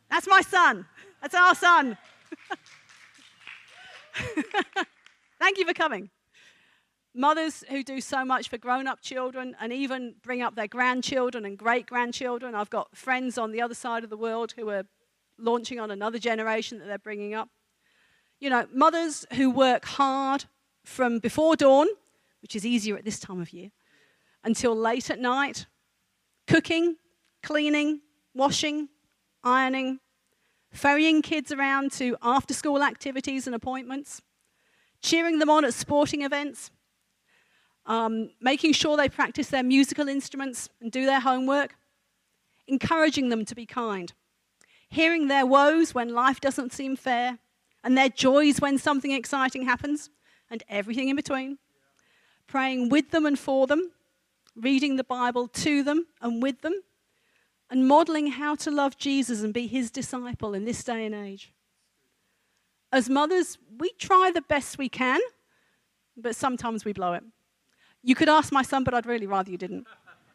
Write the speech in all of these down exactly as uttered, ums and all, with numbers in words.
That's my son. That's our son. Thank you for coming. Mothers who do so much for grown-up children and even bring up their grandchildren and great-grandchildren. I've got friends on the other side of the world who are launching on another generation that they're bringing up. You know, mothers who work hard from before dawn, which is easier at this time of year, until late at night, cooking, cleaning, washing, ironing, ferrying kids around to after-school activities and appointments, cheering them on at sporting events, um, making sure they practice their musical instruments and do their homework, encouraging them to be kind, hearing their woes when life doesn't seem fair, and their joys when something exciting happens, and everything in between, praying with them and for them, reading the Bible to them and with them, and modeling how to love Jesus and be his disciple in this day and age. As mothers, we try the best we can, but sometimes we blow it. You could ask my son, but I'd really rather you didn't.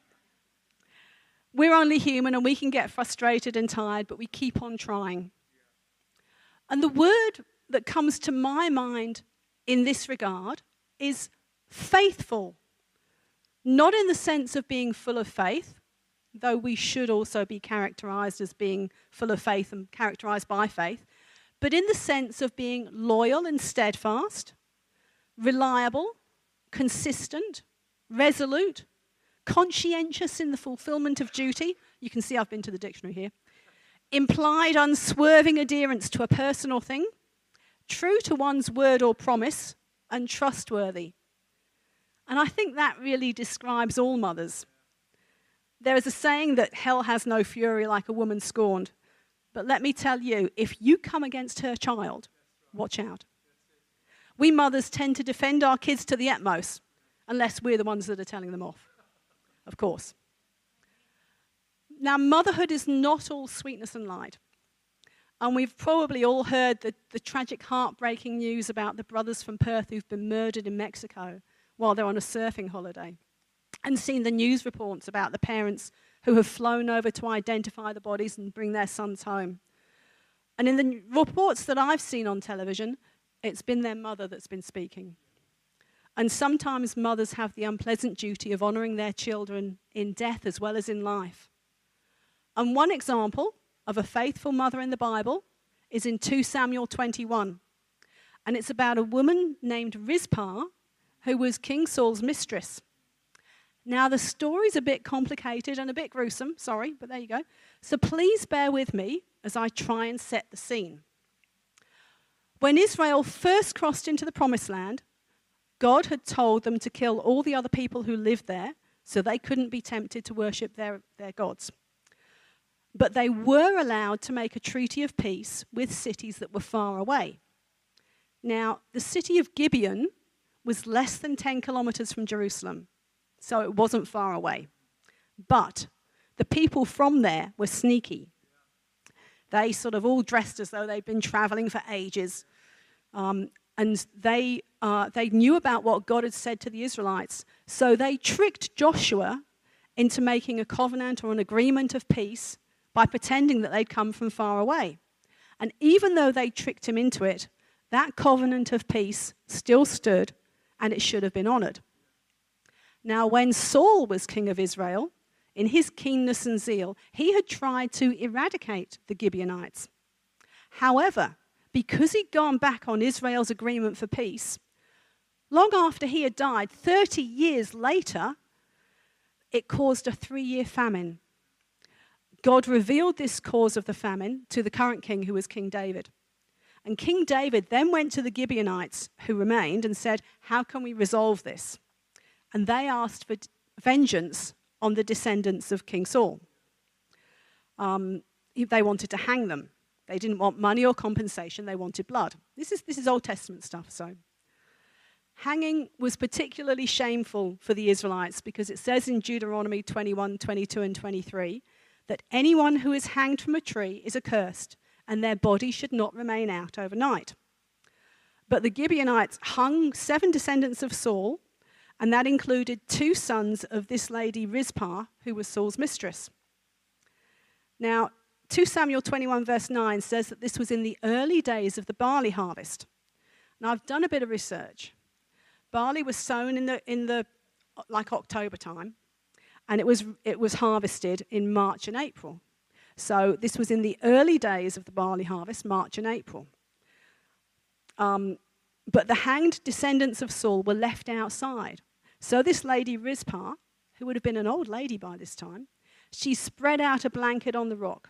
We're only human and we can get frustrated and tired, but we keep on trying. And the word that comes to my mind in this regard is faithful. Not in the sense of being full of faith, though we should also be characterized as being full of faith and characterized by faith, but in the sense of being loyal and steadfast, reliable, consistent, resolute, conscientious in the fulfillment of duty. You can see I've been to the dictionary here. Implied unswerving adherence to a person or thing, true to one's word or promise, and trustworthy. And I think that really describes all mothers. There is a saying that hell has no fury like a woman scorned. But let me tell you, if you come against her child, watch out. We mothers tend to defend our kids to the utmost, unless we're the ones that are telling them off, of course. Now, motherhood is not all sweetness and light. And we've probably all heard the, the tragic, heartbreaking news about the brothers from Perth who've been murdered in Mexico while they're on a surfing holiday, and seen the news reports about the parents who have flown over to identify the bodies and bring their sons home. And in the reports that I've seen on television, it's been their mother that's been speaking. And sometimes mothers have the unpleasant duty of honouring their children in death as well as in life. And one example of a faithful mother in the Bible is in Second Samuel twenty-one. And it's about a woman named Rizpah who was King Saul's mistress. Now, the story's a bit complicated and a bit gruesome, sorry, but there you go. So please bear with me as I try and set the scene. When Israel first crossed into the Promised Land, God had told them to kill all the other people who lived there so they couldn't be tempted to worship their, their gods. But they were allowed to make a treaty of peace with cities that were far away. Now, the city of Gibeon was less than ten kilometers from Jerusalem, so it wasn't far away. But the people from there were sneaky. They sort of all dressed as though they'd been traveling for ages. Um, and they, uh, they knew about what God had said to the Israelites. So they tricked Joshua into making a covenant or an agreement of peace by pretending that they'd come from far away. And even though they tricked him into it, that covenant of peace still stood, and it should have been honored. Now, when Saul was king of Israel, in his keenness and zeal, he had tried to eradicate the Gibeonites. However, because he'd gone back on Israel's agreement for peace, long after he had died, thirty years later, it caused a three-year famine. God revealed this cause of the famine to the current king, who was King David. And King David then went to the Gibeonites who remained and said, how can we resolve this? And they asked for vengeance on the descendants of King Saul. Um, they wanted to hang them. They didn't want money or compensation. They wanted blood. This is, this is Old Testament stuff. So, hanging was particularly shameful for the Israelites because it says in Deuteronomy twenty-one, twenty-two, and twenty-three that anyone who is hanged from a tree is accursed, and their body should not remain out overnight. But the Gibeonites hung seven descendants of Saul, and that included two sons of this lady Rizpah, who was Saul's mistress. Now, two Samuel twenty-one verse nine says that this was in the early days of the barley harvest. Now, I've done a bit of research. Barley was sown in the, in the like October time, and it was, it was harvested in March and April. So this was in the early days of the barley harvest, March and April. Um, but the hanged descendants of Saul were left outside. So this lady Rizpah, who would have been an old lady by this time, she spread out a blanket on the rock.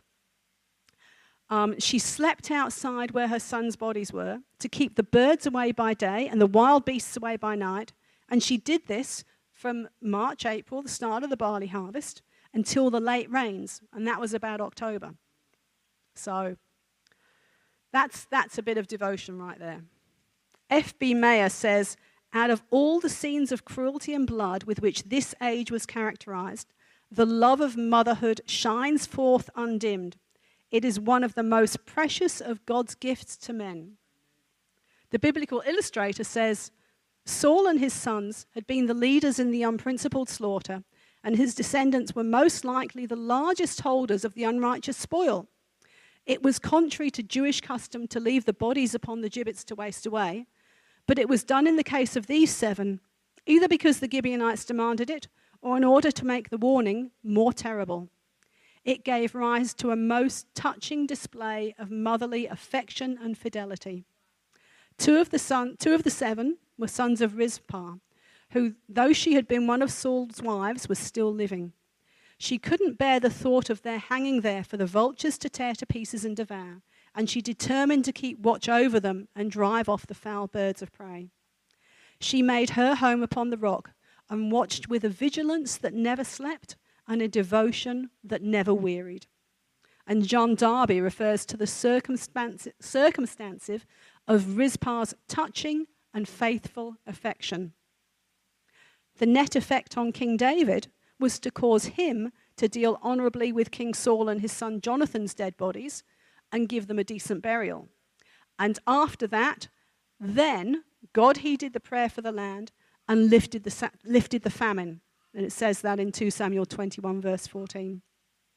Um, she slept outside where her sons' bodies were to keep the birds away by day and the wild beasts away by night. And she did this from March, April, the start of the barley harvest, until the late rains, and that was about October. So that's, that's a bit of devotion right there. F B Mayer says, out of all the scenes of cruelty and blood with which this age was characterized, the love of motherhood shines forth undimmed. It is one of the most precious of God's gifts to men. The Biblical Illustrator says, Saul and his sons had been the leaders in the unprincipled slaughter, and his descendants were most likely the largest holders of the unrighteous spoil. It was contrary to Jewish custom to leave the bodies upon the gibbets to waste away, but it was done in the case of these seven, either because the Gibeonites demanded it, or in order to make the warning more terrible. It gave rise to a most touching display of motherly affection and fidelity. Two of the, son, two of the seven were sons of Rizpah, who, though she had been one of Saul's wives, was still living. She couldn't bear the thought of their hanging there for the vultures to tear to pieces and devour, and she determined to keep watch over them and drive off the foul birds of prey. She made her home upon the rock and watched with a vigilance that never slept and a devotion that never wearied. And John Darby refers to the circumstance, circumstances of Rizpah's touching and faithful affection. The net effect on King David was to cause him to deal honorably with King Saul and his son Jonathan's dead bodies and give them a decent burial. And after that, then God heeded the prayer for the land and lifted the, lifted the famine. And it says that in two Samuel twenty-one, verse fourteen.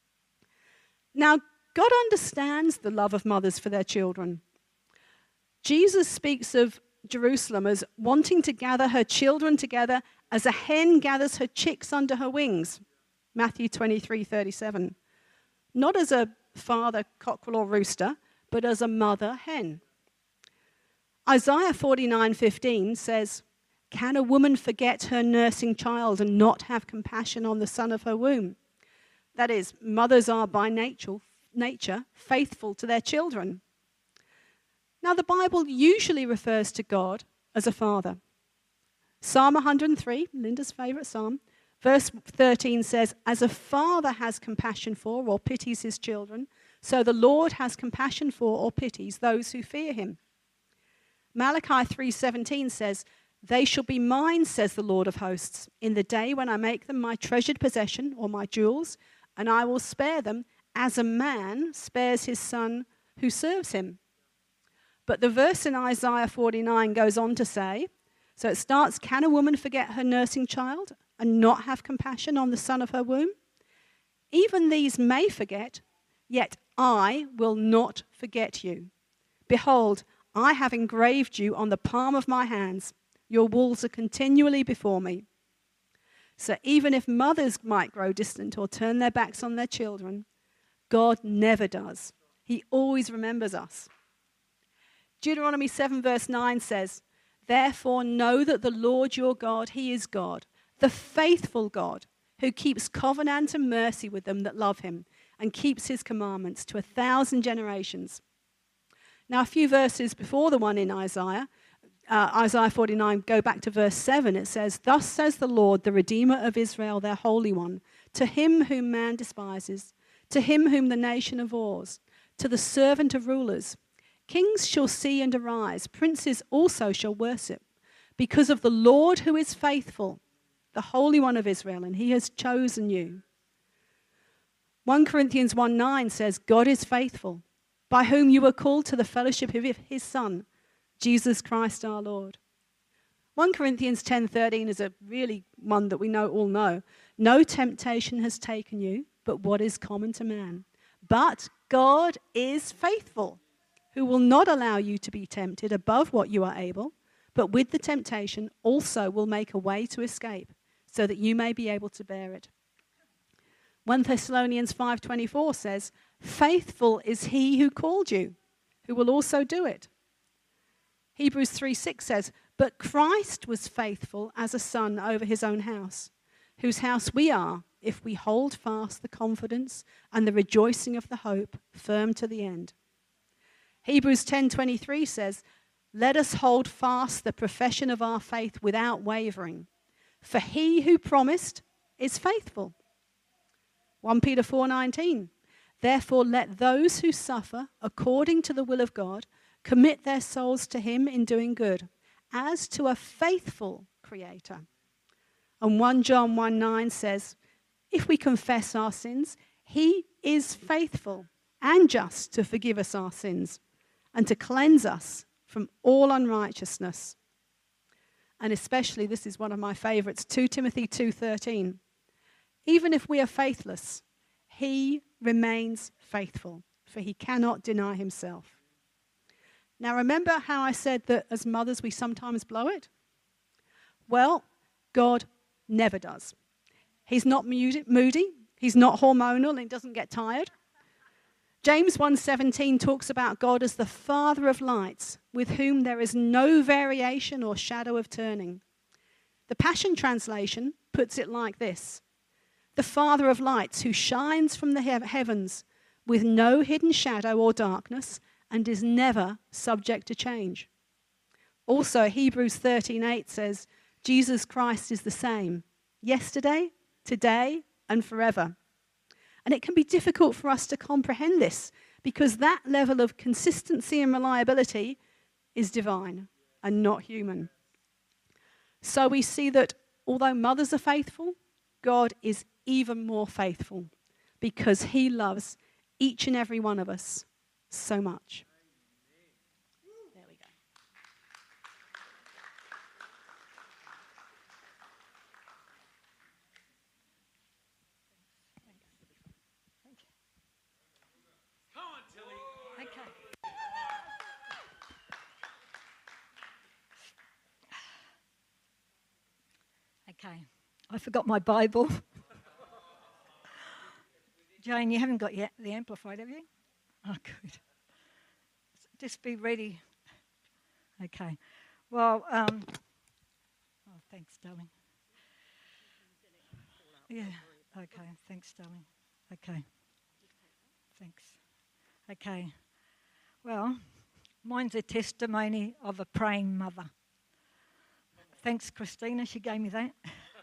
Now, God understands the love of mothers for their children. Jesus speaks of Jerusalem as wanting to gather her children together as a hen gathers her chicks under her wings. Matthew twenty-three, thirty-seven. Not as a father cockerel or rooster, but as a mother hen. Isaiah forty-nine, fifteen says, can a woman forget her nursing child and not have compassion on the son of her womb? That is, mothers are by nature, nature faithful to their children. Now, the Bible usually refers to God as a father. Psalm one hundred three, Linda's favourite psalm, verse thirteen says, as a father has compassion for or pities his children, so the Lord has compassion for or pities those who fear him. Malachi three seventeen says, they shall be mine, says the Lord of hosts, in the day when I make them my treasured possession or my jewels, and I will spare them as a man spares his son who serves him. But the verse in Isaiah forty-nine goes on to say, so it starts, can a woman forget her nursing child and not have compassion on the son of her womb? Even these may forget, yet I will not forget you. Behold, I have engraved you on the palm of my hands. Your walls are continually before me. So even if mothers might grow distant or turn their backs on their children, God never does. He always remembers us. Deuteronomy seven verse nine says, therefore know that the Lord your God, he is God, the faithful God, who keeps covenant and mercy with them that love him and keeps his commandments to a thousand generations. Now, a few verses before the one in Isaiah, uh, Isaiah forty-nine, go back to verse seven. It says, thus says the Lord, the Redeemer of Israel, their Holy One, to him whom man despises, to him whom the nation abhors, to the servant of rulers. Kings shall see and arise, princes also shall worship, because of the Lord who is faithful, the Holy One of Israel, and he has chosen you. First Corinthians one nine says, God is faithful, by whom you were called to the fellowship of his Son, Jesus Christ our Lord. First Corinthians ten thirteen is a really one that we know all know. No temptation has taken you, but what is common to man. But God is faithful, who will not allow you to be tempted above what you are able, but with the temptation also will make a way to escape, so that you may be able to bear it. First Thessalonians five twenty-four says, faithful is he who called you, who will also do it. Hebrews three six says, but Christ was faithful as a son over his own house, whose house we are, if we hold fast the confidence and the rejoicing of the hope firm to the end. Hebrews ten twenty-three says, let us hold fast the profession of our faith without wavering, for he who promised is faithful. First Peter four nineteen, therefore let those who suffer according to the will of God commit their souls to him in doing good, as to a faithful Creator. And First John one nine says, if we confess our sins, he is faithful and just to forgive us our sins and to cleanse us from all unrighteousness. And especially, this is one of my favorites, Second Timothy two thirteen. Even if we are faithless, he remains faithful, for he cannot deny himself. Now, remember how I said that as mothers we sometimes blow it? Well, God never does. He's not moody, he's not hormonal, and he doesn't get tired. James one seventeen talks about God as the Father of lights, with whom there is no variation or shadow of turning. The Passion Translation puts it like this: the Father of lights, who shines from the heavens with no hidden shadow or darkness and is never subject to change. Also, Hebrews thirteen eight says, Jesus Christ is the same, yesterday, today, and forever. And it can be difficult for us to comprehend this because that level of consistency and reliability is divine and not human. So we see that although mothers are faithful, God is even more faithful because he loves each and every one of us so much. There we go. Come on, Tilly. Okay. Okay. I forgot my Bible. Jane, you haven't got yet the Amplified, have you? Oh, good. Just be ready. Okay. Well, um, oh, thanks, darling. Yeah. Okay. Thanks, darling. Okay. Thanks. Okay. Well, mine's a testimony of a praying mother. Thanks, Christina. She gave me that.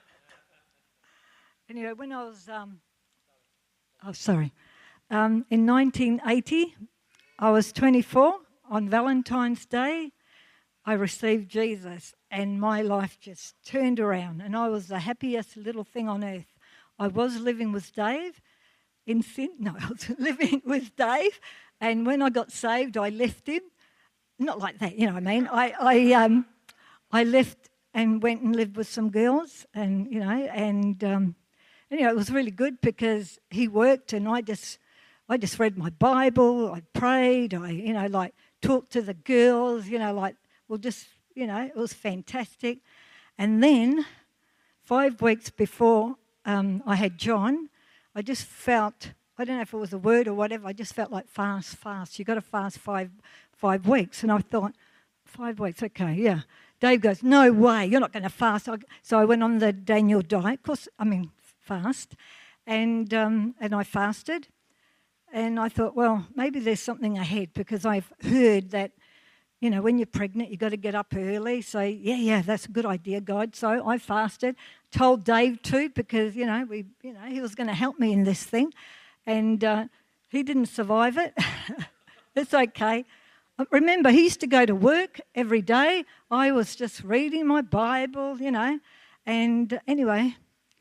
Anyway, when I was, um, oh, sorry, um, in nineteen eighty, I was twenty-four. On Valentine's Day, I received Jesus, and my life just turned around, and I was the happiest little thing on earth. I was living with Dave in Sin. No, I was living with Dave, and when I got saved, I left him. Not like that, you know what I mean. I, I, um, I left and went and lived with some girls, and you know, and um, anyway, it was really good because he worked, and I just, I just read my Bible, I prayed, I, you know, like talked to the girls, you know, like, well, just, you know, it was fantastic. And then, five weeks before um, I had John, I just felt, I don't know if it was a word or whatever, I just felt like fast, fast. You've got to fast five, five weeks. And I thought, five weeks, okay, yeah. Dave goes, no way, you're not going to fast. So I went on the Daniel diet, of course, I mean, fast, and um, and I fasted. And I thought, well, maybe there's something ahead because I've heard that, you know, when you're pregnant, you've got to get up early. So, yeah, yeah, that's a good idea, God. So I fasted, told Dave too because, you know, we, you know, he was going to help me in this thing. And uh, he didn't survive it. It's okay. Remember, he used to go to work every day. I was just reading my Bible, you know. And anyway,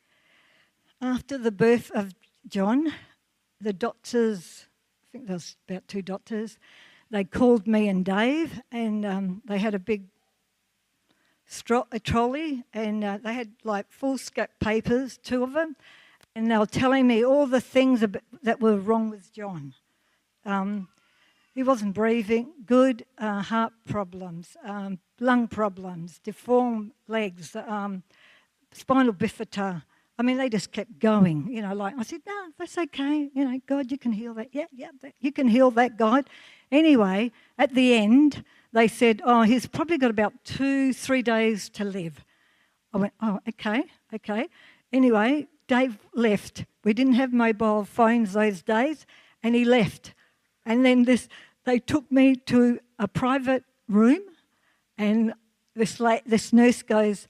after the birth of John, the doctors, I think there was about two doctors, they called me and Dave, and um, they had a big stro- a trolley, and uh, they had like foolscap papers, two of them, and they were telling me all the things ab- that were wrong with John. Um, he wasn't breathing good, uh, heart problems, um, lung problems, deformed legs, um, spinal bifida. I mean, they just kept going, you know, like, I said, no, that's okay. You know, God, you can heal that. Yeah, yeah, that, you can heal that, God. Anyway, at the end, they said, oh, he's probably got about two, three days to live. I went, oh, okay, okay. Anyway, Dave left. We didn't have mobile phones those days, and he left. And then this, they took me to a private room, and this, la- this nurse goes,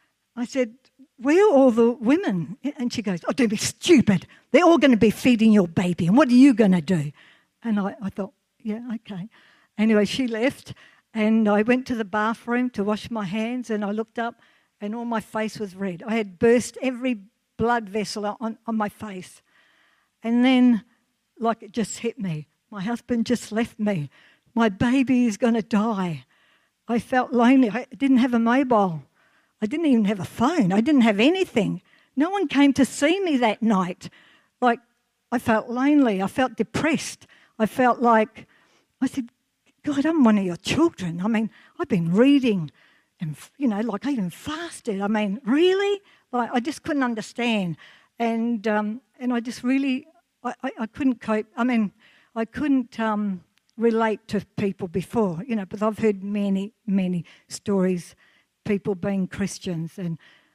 I said, where are all the women? And she goes, oh, don't be stupid. They're all going to be feeding your baby, and what are you going to do? And I, I thought, yeah, okay. Anyway, she left, and I went to the bathroom to wash my hands, and I looked up, and all my face was red. I had burst every blood vessel on, on my face. And then, like, it just hit me. My husband just left me. My baby is going to die. I felt lonely. I didn't have a mobile. I didn't even have a phone. I didn't have anything. No one came to see me that night. Like, I felt lonely. I felt depressed. I felt like, I said, God, I'm one of your children. I mean, I've been reading and, you know, like I even fasted. I mean, really? Like, I just couldn't understand. And um, and I just really, I, I, I couldn't cope. I mean, I couldn't um, relate to people before, you know, but I've heard many, many stories, people being Christians. And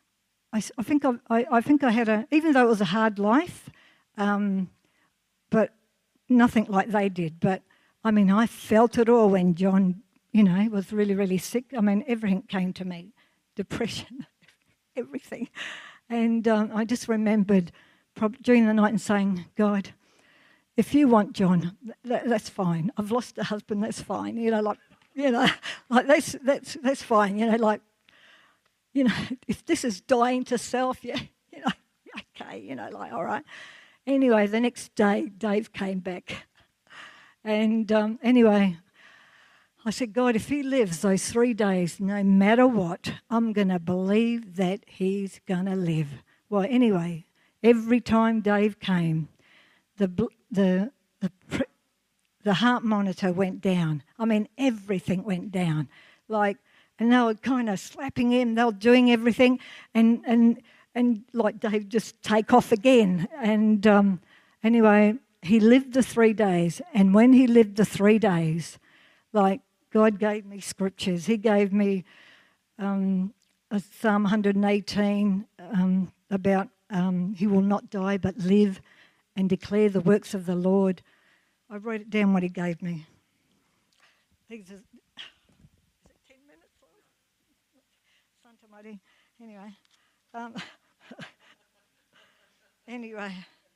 I, I think I, I, I think I had a, even though it was a hard life, um, but nothing like they did. But, I mean, I felt it all when John, you know, was really, really sick. I mean, everything came to me, depression, everything. And um, I just remembered prob- during the night and saying, God, if you want John, th- that's fine. I've lost a husband, that's fine. You know, like, you know, like that's that's that's fine. You know, like, you know, if this is dying to self, yeah, you know, okay, you know, like, all right. Anyway, the next day, Dave came back. And um, anyway, I said, God, if he lives those three days, no matter what, I'm going to believe that he's going to live. Well, anyway, every time Dave came, the the the the heart monitor went down. I mean, everything went down. Like, and they were kind of slapping him. They were doing everything, and and and like Dave just take off again. And um, anyway, he lived the three days, and when he lived the three days, like, God gave me scriptures. He gave me um, a Psalm one hundred eighteen um, about um, he will not die but live and declare the works of the Lord. I wrote it down what he gave me. These are, is it ten minutes? Santa Maria. Anyway. Um, anyway.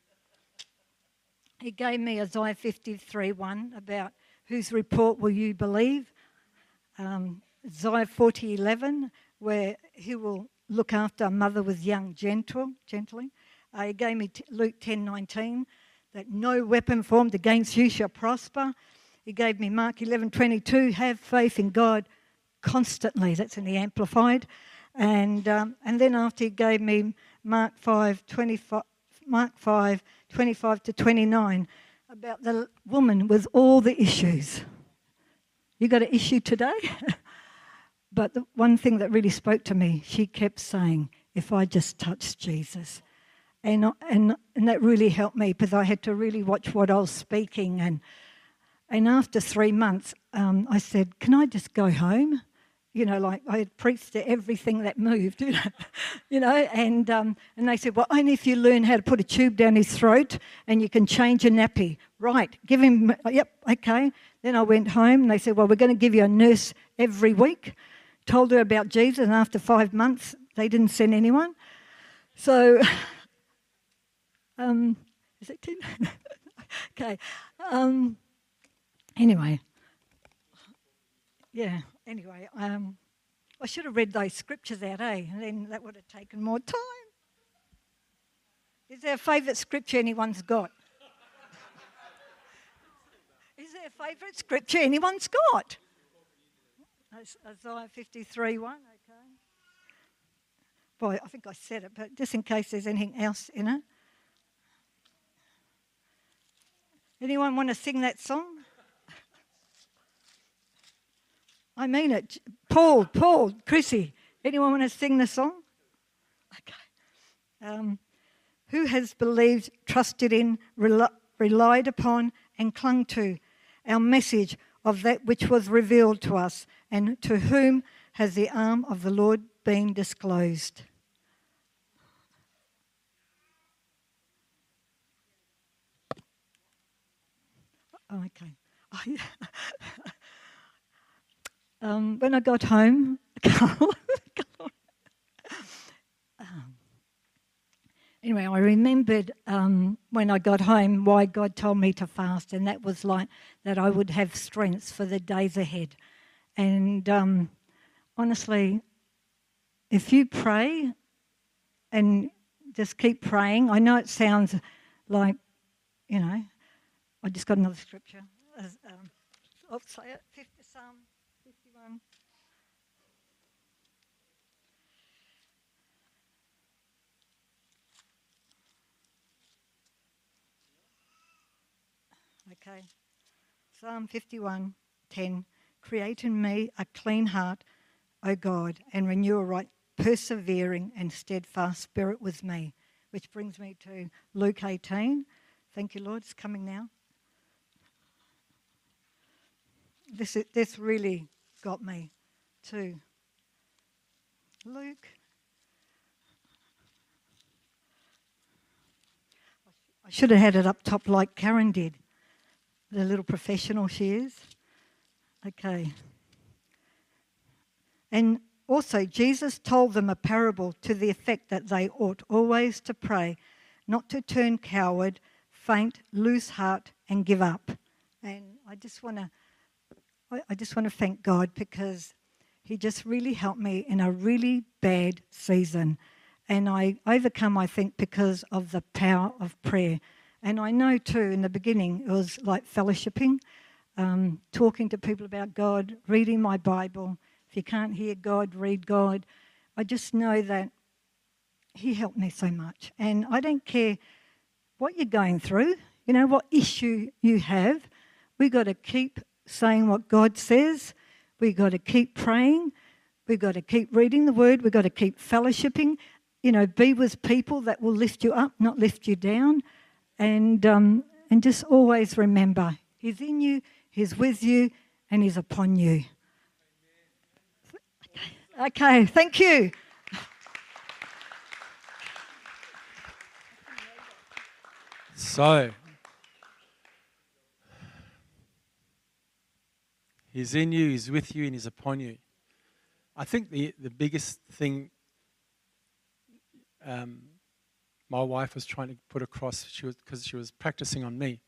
He gave me Isaiah fifty-three one about whose report will you believe? Um, Isaiah forty eleven, where he will look after a mother with young gentle, gently. Uh, he gave me t- Luke ten nineteen, that no weapon formed against you shall prosper. He gave me Mark eleven twenty-two, have faith in God constantly. That's in the Amplified. And um, and then after he gave me Mark five twenty-five, Mark five twenty-five to twenty-nine, about the woman with all the issues. You got an issue today? But the one thing that really spoke to me, she kept saying, if I just touched Jesus. And, and, and that really helped me because I had to really watch what I was speaking. And, and after three months, um, I said, can I just go home? You know, like I had preached to everything that moved, you know, you know, and um, and they said, well, only if you learn how to put a tube down his throat and you can change a nappy. Right, give him, yep, okay. Then I went home and they said, well, we're going to give you a nurse every week. Told her about Jesus, and after five months, they didn't send anyone. So, um, is it ten? Okay. Um, anyway, yeah. Anyway, um, I should have read those scriptures out, eh? And then that would have taken more time. Is there a favourite scripture anyone's got? Is there a favourite scripture anyone's got? Isaiah fifty-three one, okay. Boy, I think I said it, but just in case there's anything else in it. Anyone want to sing that song? I mean it. Paul, Paul, Chrissy, anyone want to sing the song? Okay. Um, who has believed, trusted in, rel- relied upon and clung to our message of that which was revealed to us, and to whom has the arm of the Lord been disclosed? Oh, okay. um, when I got home, um, anyway, I remembered um, when I got home why God told me to fast, and that was like that I would have strength for the days ahead. And um, honestly, if you pray and just keep praying, I know it sounds like, you know, I just got another scripture. As, um, I'll say it, fifty, Psalm fifty-one. Okay. Psalm fifty-one, ten. Create in me a clean heart, O God, and renew a right, persevering and steadfast spirit with me. Which brings me to Luke eighteen. Thank you, Lord. It's coming now. This, this really got me too. Luke. I should have had it up top like Karen did. The little professional she is. Okay. And also, Jesus told them a parable to the effect that they ought always to pray, not to turn coward, faint, lose heart, and give up. And I just want to, I just want to thank God, because He just really helped me in a really bad season. And I overcome, I think, because of the power of prayer. And I know too, in the beginning, it was like fellowshipping, um, talking to people about God, reading my Bible. If you can't hear God, read God. I just know that He helped me so much. And I don't care what you're going through, you know, what issue you have. We've got to keep saying what God says. We've got to keep praying. We've got to keep reading the Word. We've got to keep fellowshipping. You know, be with people that will lift you up, not lift you down. And um, and just always remember, He's in you, He's with you, and He's upon you. Okay, thank you. So, He's in you, He's with you, and He's upon you. I think the, the biggest thing um, my wife was trying to put across, she was because she was practicing on me,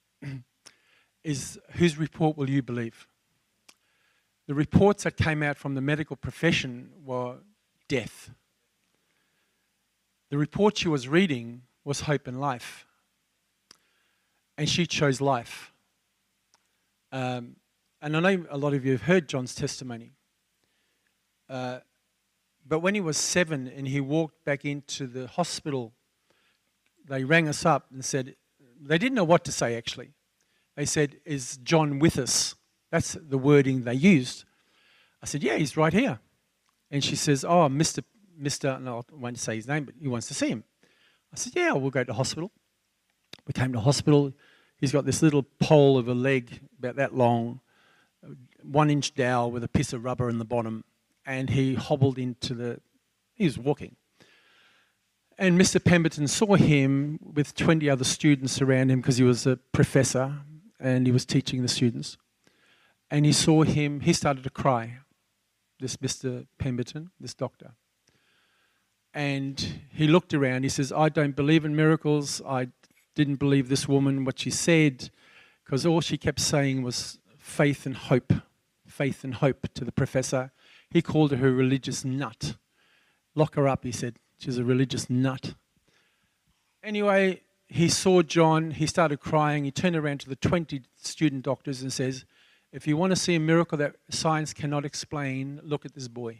is whose report will you believe? The reports that came out from the medical profession were death. The report she was reading was hope and life. And she chose life. Um, and I know a lot of you have heard John's testimony. Uh, but when he was seven and he walked back into the hospital, they rang us up and said, they didn't know what to say actually. They said, is John with us? That's the wording they used. I said, yeah, he's right here. And she says, oh, Mister Mister, no, I won't say his name, but he wants to see him. I said, yeah, we'll go to hospital. We came to hospital. He's got this little pole of a leg about that long, one inch dowel with a piece of rubber in the bottom. And he hobbled into the, he was walking. And Mister Pemberton saw him with twenty other students around him because he was a professor and he was teaching the students. And he saw him, he started to cry, this Mister Pemberton, this doctor. And he looked around, he says, I don't believe in miracles, I didn't believe this woman, what she said, because all she kept saying was faith and hope, faith and hope to the professor. He called her a religious nut. Lock her up, he said. She's a religious nut. Anyway, he saw John, he started crying, he turned around to the twenty student doctors and says, if you want to see a miracle that science cannot explain, look at this boy.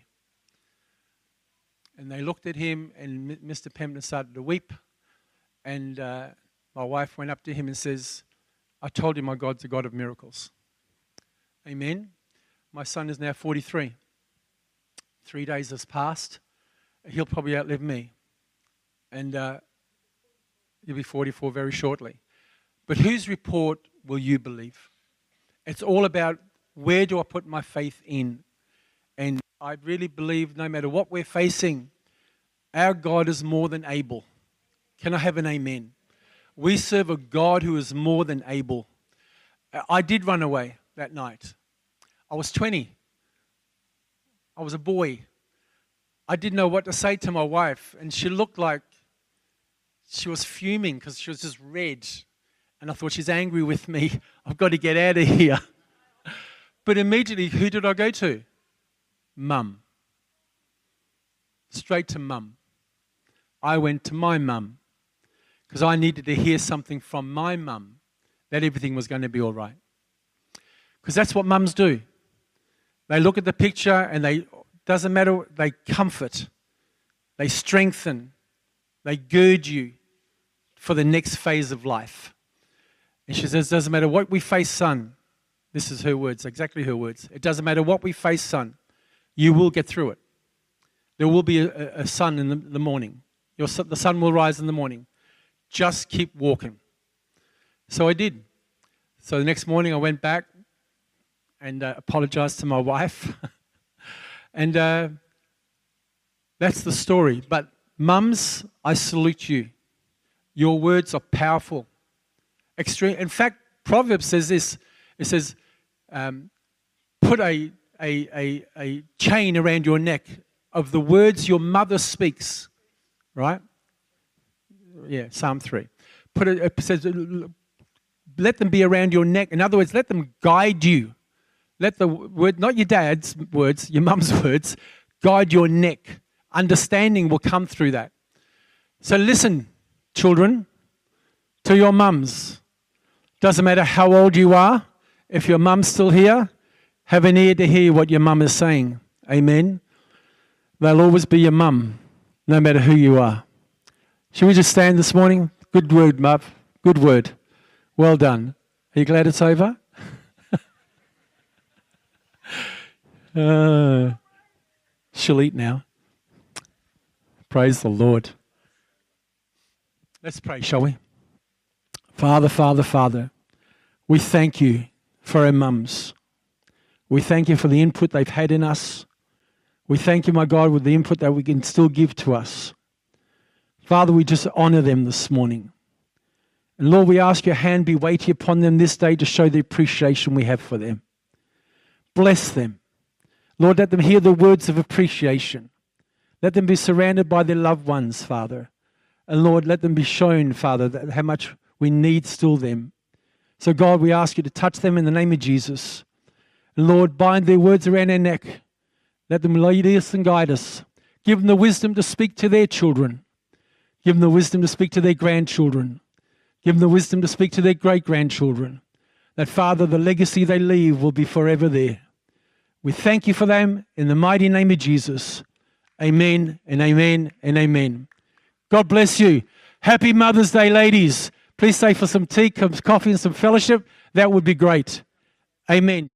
And they looked at him and Mister Pemberton started to weep. And uh, my wife went up to him and says, I told you my God's a God of miracles. Amen. My son is now forty-three. Three days has passed. He'll probably outlive me. And uh, he'll be forty-four very shortly. But whose report will you believe? It's all about where do I put my faith in? And I really believe no matter what we're facing, our God is more than able. Can I have an amen? We serve a God who is more than able. I did run away that night. I was twenty. I was a boy. I didn't know what to say to my wife, and she looked like she was fuming because she was just red. And I thought, she's angry with me. I've got to get out of here. But immediately, who did I go to? Mum. Straight to Mum. I went to my mum because I needed to hear something from my mum that everything was going to be all right. Because that's what mums do. They look at the picture and they, doesn't matter, they comfort, they strengthen, they gird you for the next phase of life. And she says, doesn't matter what we face, son. This is her words, exactly her words. It doesn't matter what we face, son. You will get through it. There will be a, a sun in the, the morning. Your, the sun will rise in the morning. Just keep walking. So I did. So the next morning I went back and uh, apologized to my wife. and uh, that's the story. But mums, I salute you. Your words are powerful. Extreme. In fact, Proverbs says this. It says, um, put a, a, a, a chain around your neck of the words your mother speaks. Right? Yeah, Psalm three. Put it, it says, let them be around your neck. In other words, let them guide you. Let the word, not your dad's words, your mum's words, guide your neck. Understanding will come through that. So listen, children, to your mums. Doesn't matter how old you are. If your mum's still here, have an ear to hear what your mum is saying. Amen. They'll always be your mum, no matter who you are. Should we just stand this morning? Good word, Muv. Good word. Well done. Are you glad it's over? uh, she'll eat now. Praise the Lord. Let's pray, shall we? Father, Father, Father, we thank you for our mums. We thank you for the input they've had in us. We thank you, my God, with the input that we can still give to us. Father, we just honor them this morning. And Lord, we ask your hand be weighty upon them this day to show the appreciation we have for them. Bless them. Lord, let them hear the words of appreciation. Let them be surrounded by their loved ones, Father. And Lord, let them be shown, Father, that how much we need still them. So God, we ask you to touch them in the name of Jesus. And Lord, bind their words around their neck. Let them lead us and guide us. Give them the wisdom to speak to their children. Give them the wisdom to speak to their grandchildren. Give them the wisdom to speak to their great-grandchildren. That, Father, the legacy they leave will be forever there. We thank you for them in the mighty name of Jesus. Amen and amen and amen. God bless you. Happy Mother's Day, ladies. Please stay for some tea, some coffee and some fellowship. That would be great. Amen.